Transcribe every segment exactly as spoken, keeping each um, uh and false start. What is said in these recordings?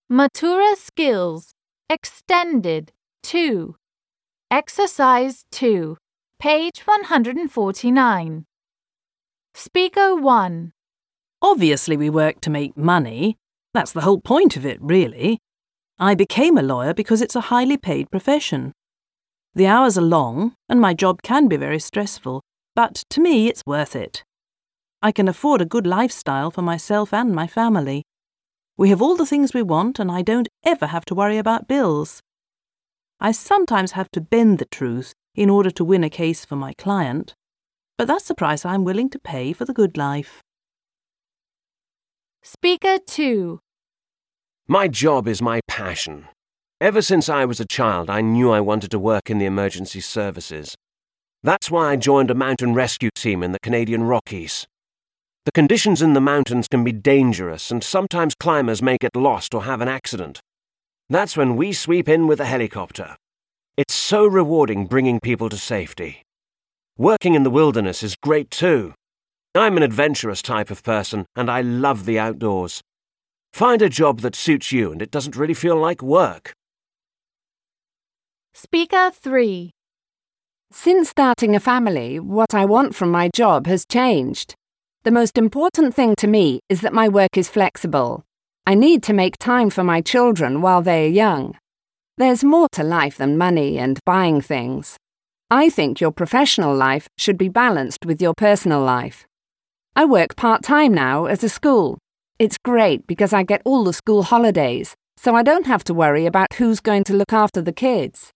Matura Skills Extended two. Exercise two, page one hundred forty-nine. Speaker one. Obviously we work to make money. That's the whole point of it, really. I became a lawyer because it's a highly paid profession. The hours are long, and my job can be very stressful, but to me it's worth it. I can afford a good lifestyle for myself and my family. We have all the things we want, and I don't ever have to worry about bills. I sometimes have to bend the truth in order to win a case for my client, but that's the price I'm willing to pay for the good life. Speaker two. My job is my passion. Ever since I was a child, I knew I wanted to work in the emergency services. That's why I joined a mountain rescue team in the Canadian Rockies. The conditions in the mountains can be dangerous, and sometimes climbers may get lost or have an accident. That's when we sweep in with a helicopter. It's so rewarding bringing people to safety. Working in the wilderness is great too. I'm an adventurous type of person, and I love the outdoors. Find a job that suits you and it doesn't really feel like work. Speaker three. Since starting a family, what I want from my job has changed. The most important thing to me is that my work is flexible. I need to make time for my children while they are young. There's more to life than money and buying things. I think your professional life should be balanced with your personal life. I work part-time now at a school. It's great because I get all the school holidays, so I don't have to worry about who's going to look after the kids.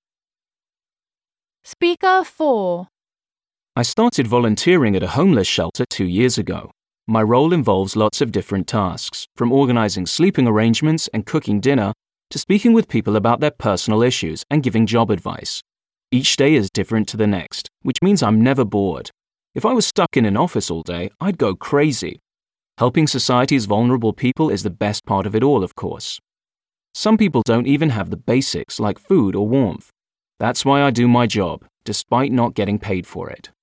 Speaker four. I started volunteering at a homeless shelter two years ago. My role involves lots of different tasks, from organizing sleeping arrangements and cooking dinner to speaking with people about their personal issues and giving job advice. Each day is different to the next, which means I'm never bored. If I was stuck in an office all day, I'd go crazy. Helping society's vulnerable people is the best part of it all, of course. Some people don't even have the basics like food or warmth. That's why I do my job, despite not getting paid for it.